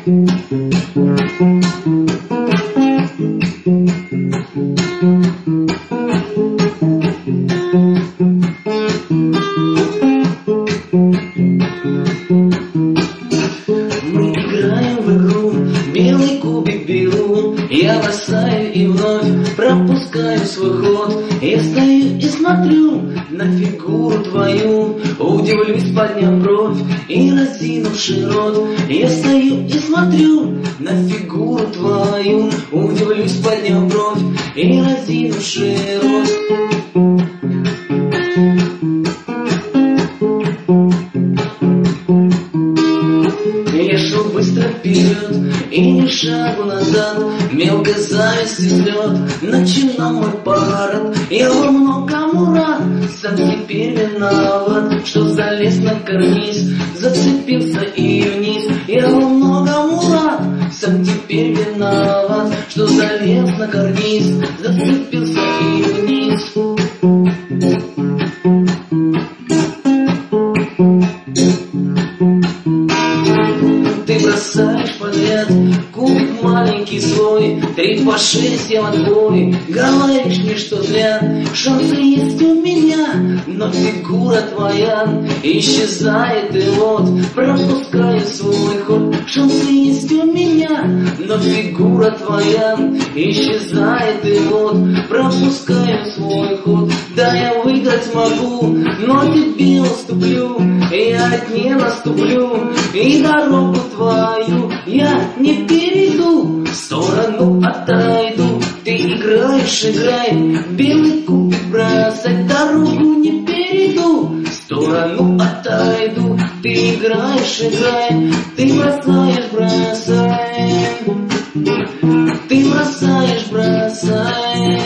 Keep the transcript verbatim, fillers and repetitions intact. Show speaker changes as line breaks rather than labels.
Мы играем в игру, белый кубик беру, я бросаю и вновь пропускаю свой ход. Я стою и смотрю на фигуру твою, удивлюсь, подняв бровь и разинувший рот. Я стою и смотрю на фигуру твою, удивлюсь, подняв бровь и разинувший рот. Я шел быстро вперед и ни шагу назад, мелкой зависти взлет начинал мой парад. Я во многому рад, сам теперь виноват, что залез на карниз, зацепился и вниз. Я во многому рад, сам теперь виноват, что залез на карниз, зацепился и вниз. Ты бросаешь подряд кубик маленький свой, три по шесть я в отбой. Говоришь мне, что зря, шансы есть у меня, но фигура твоя исчезает, и вот пропускаю свой ход. Шансы есть у меня, но фигура твоя исчезает, и вот пропускаю свой ход. Да, я выиграть могу, но тебе уступлю, я не наступлю, и дорогу твою я не перейду, в сторону отойду. Ты играешь, играй, белый кубик бросай, дорогу не перейду, в сторону отойду. Ты играешь, играй, ты бросаешь, бросай, ты бросаешь, бросай.